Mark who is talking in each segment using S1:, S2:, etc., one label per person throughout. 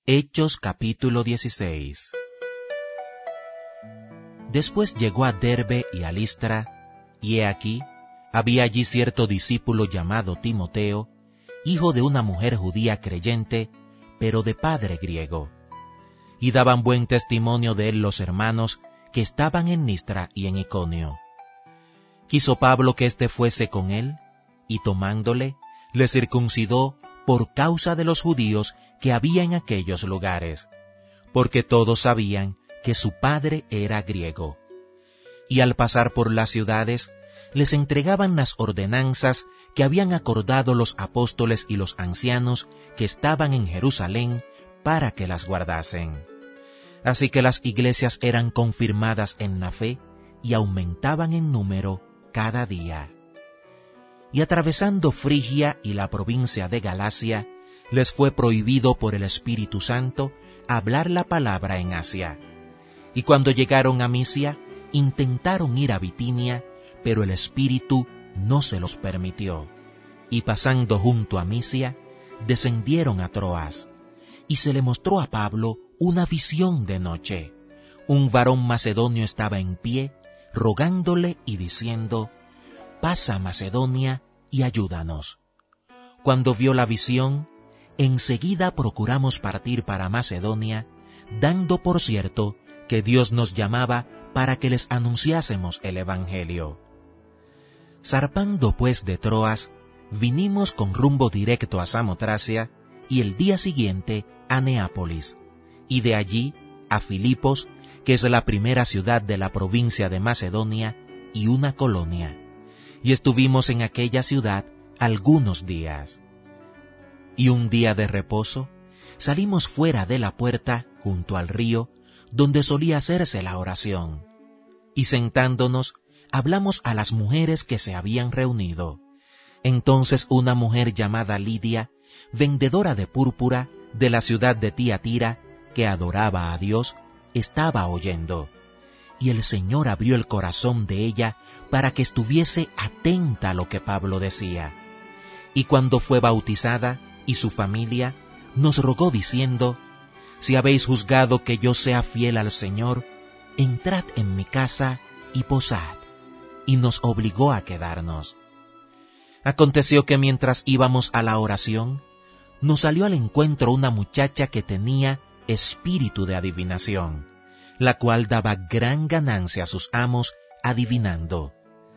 S1: Hechos capítulo 16. Después llegó a Derbe y a Listra, y he aquí, había allí cierto discípulo llamado Timoteo, hijo de una mujer judía creyente, pero de padre griego. Y daban buen testimonio de él los hermanos que estaban en Listra y en Iconio. Quiso Pablo que éste fuese con él, y tomándole, le circuncidó por causa de los judíos que había en aquellos lugares, porque todos sabían que su padre era griego. Y al pasar por las ciudades, les entregaban las ordenanzas que habían acordado los apóstoles y los ancianos que estaban en Jerusalén para que las guardasen. Así que las iglesias eran confirmadas en la fe y aumentaban en número cada día. Y atravesando Frigia y la provincia de Galacia, les fue prohibido por el Espíritu Santo hablar la palabra en Asia. Y cuando llegaron a Misia, intentaron ir a Bitinia, pero el Espíritu no se los permitió. Y pasando junto a Misia, descendieron a Troas. Y se le mostró a Pablo una visión de noche. Un varón macedonio estaba en pie, rogándole y diciendo: «Pasa a Macedonia y ayúdanos». Cuando vio la visión, enseguida procuramos partir para Macedonia, dando por cierto que Dios nos llamaba para que les anunciásemos el Evangelio. Zarpando pues de Troas, vinimos con rumbo directo a Samotracia y el día siguiente a Neápolis, y de allí a Filipos, que es la primera ciudad de la provincia de Macedonia y una colonia. Y estuvimos en aquella ciudad algunos días. Y un día de reposo, salimos fuera de la puerta, junto al río, donde solía hacerse la oración. Y sentándonos, hablamos a las mujeres que se habían reunido. Entonces una mujer llamada Lidia, vendedora de púrpura de la ciudad de Tiatira, que adoraba a Dios, estaba oyendo. Y el Señor abrió el corazón de ella para que estuviese atenta a lo que Pablo decía. Y cuando fue bautizada, y su familia, nos rogó diciendo: «Si habéis juzgado que yo sea fiel al Señor, entrad en mi casa y posad». Y nos obligó a quedarnos. Aconteció que mientras íbamos a la oración, nos salió al encuentro una muchacha que tenía espíritu de adivinación, la cual daba gran ganancia a sus amos adivinando.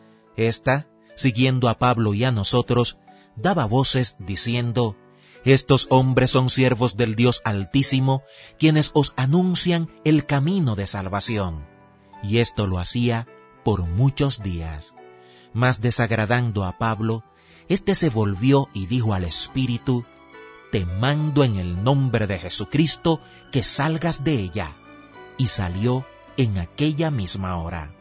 S1: Esta, siguiendo a Pablo y a nosotros, daba voces diciendo: «Estos hombres son siervos del Dios Altísimo, quienes os anuncian el camino de salvación». Y esto lo hacía por muchos días. Mas desagradando a Pablo, éste se volvió y dijo al espíritu: «Te mando en el nombre de Jesucristo que salgas de ella». Y salió en aquella misma hora.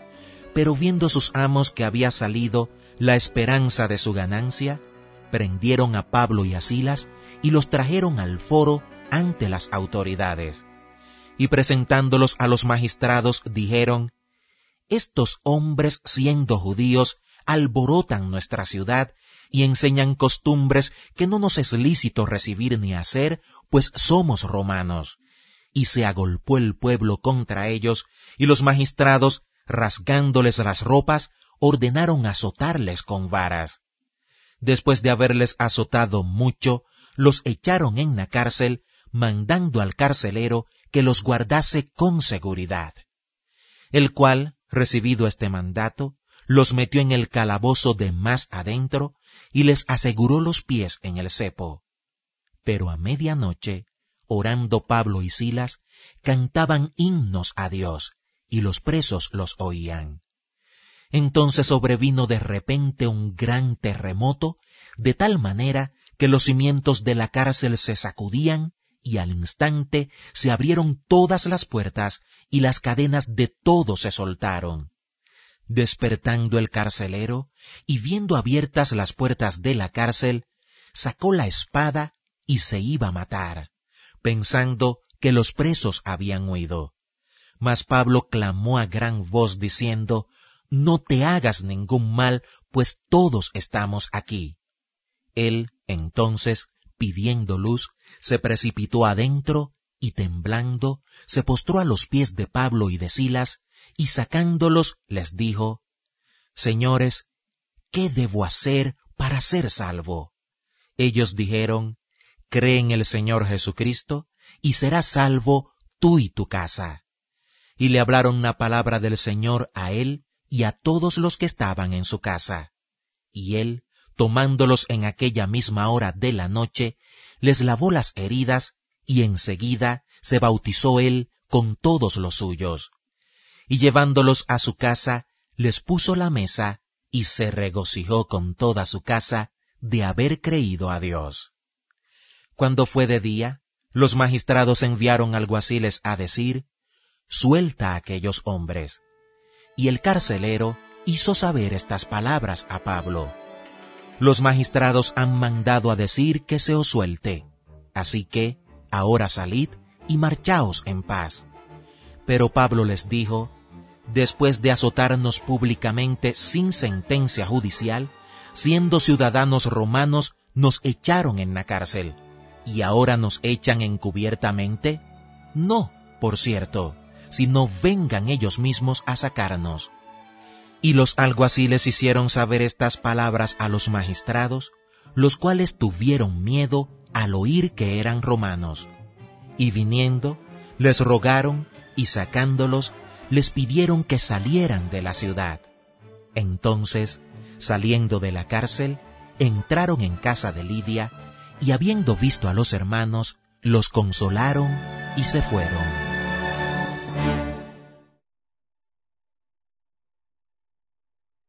S1: Pero viendo sus amos que había salido la esperanza de su ganancia, prendieron a Pablo y a Silas y los trajeron al foro ante las autoridades. Y presentándolos a los magistrados dijeron: «Estos hombres, siendo judíos, alborotan nuestra ciudad y enseñan costumbres que no nos es lícito recibir ni hacer, pues somos romanos». Y se agolpó el pueblo contra ellos, y los magistrados, rasgándoles las ropas, ordenaron azotarles con varas. Después de haberles azotado mucho, los echaron en la cárcel, mandando al carcelero que los guardase con seguridad. El cual, recibido este mandato, los metió en el calabozo de más adentro y les aseguró los pies en el cepo. Pero a medianoche, orando Pablo y Silas, cantaban himnos a Dios, y los presos los oían. Entonces sobrevino de repente un gran terremoto, de tal manera que los cimientos de la cárcel se sacudían, y al instante se abrieron todas las puertas, y las cadenas de todos se soltaron. Despertando el carcelero, y viendo abiertas las puertas de la cárcel, sacó la espada y se iba a matar, pensando que los presos habían huido. Mas Pablo clamó a gran voz diciendo: «No te hagas ningún mal, pues todos estamos aquí». Él, entonces, pidiendo luz, se precipitó adentro y temblando, se postró a los pies de Pablo y de Silas, y sacándolos les dijo: Señores, ¿qué debo hacer para ser salvo? Ellos dijeron: Cree en el Señor Jesucristo, y serás salvo tú y tu casa. Y le hablaron la palabra del Señor a él y a todos los que estaban en su casa. Y él, tomándolos en aquella misma hora de la noche, les lavó las heridas, y enseguida se bautizó él con todos los suyos. Y llevándolos a su casa, les puso la mesa, y se regocijó con toda su casa de haber creído a Dios. Cuando fue de día, los magistrados enviaron alguaciles a decir: Suelta a aquellos hombres. Y el carcelero hizo saber estas palabras a Pablo: Los magistrados han mandado a decir que se os suelte, así que ahora salid y marchaos en paz. Pero Pablo les dijo: Después de azotarnos públicamente sin sentencia judicial, siendo ciudadanos romanos, nos echaron en la cárcel, ¿y ahora nos echan encubiertamente? No, por cierto, sino vengan ellos mismos a sacarnos. Y los alguaciles hicieron saber estas palabras a los magistrados, los cuales tuvieron miedo al oír que eran romanos. Y viniendo, les rogaron, y sacándolos, les pidieron que salieran de la ciudad. Entonces, saliendo de la cárcel, entraron en casa de Lidia, y habiendo visto a los hermanos, los consolaron y se fueron.